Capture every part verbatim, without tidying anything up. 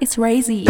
It's Razy.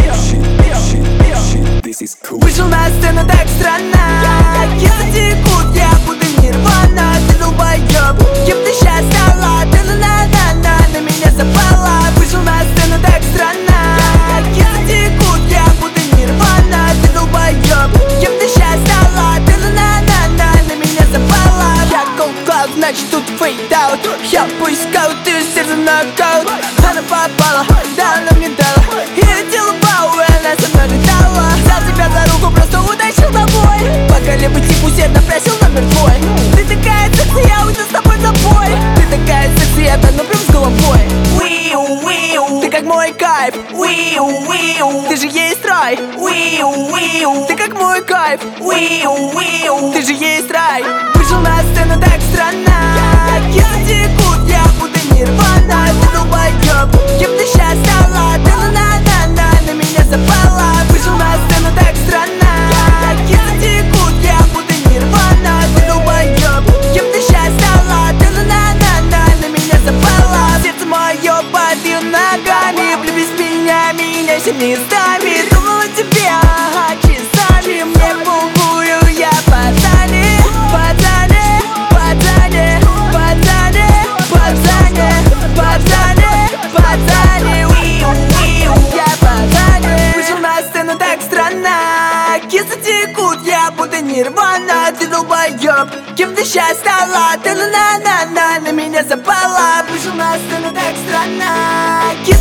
Вышел на сцену так странно. Если текут, я буду нирвана. Ты долбоёб, кем ты щас стала? Ты на-на-на-на, на меня запала. Вышел на сцену так странно. Если текут, я буду нирвана. Ты долбоёб, кем ты щас стала? Ты на-на-на-на, на меня запала. Я cold cloud, значит тут fade out. Я поискал, ты сердце нокаут. Она попала, да она мне дала. И дело бау, и она со мной летала. Взял тебя за руку, просто утащил домой. Пока левый тип усердно просил номер твой. Ты такая секси, я уйду с тобой в запой. Ты такая секси, я тону прям с головой. Уиу, уиу, ты как мой кайф. Уиу, уиу, ты же есть рай. Уиу, уиу, ты как мой кайф. Уиу, уиу, ты же есть рай. Вышел на сцену так странно. Если текут, я буду нирвана. Ты долбоёб, кем ты щас стала? Ты на-на-на-на, на меня запала. Вышел на сцену так странно. Если текут, я буду нирвана. Ты долбоёб, кем ты щас стала? Ты на-на-на-на, на меня запала. Сердце мое под ее ногами. Влюбись в меня, меня сильнее ставит. Думала тебе, ага, часами. Мне похую, я пацаны, пацаны, пацаны, пацаны, пацаны, пацаны, пацаны, уиу, уиу, я пацаны. Вышел на сцену так странно. Кисы текут, я буду нирвана. Ты долбоёб, кем ты щас стала? Ты на-на-на-на, на меня запала. Вышел на сцену так странно.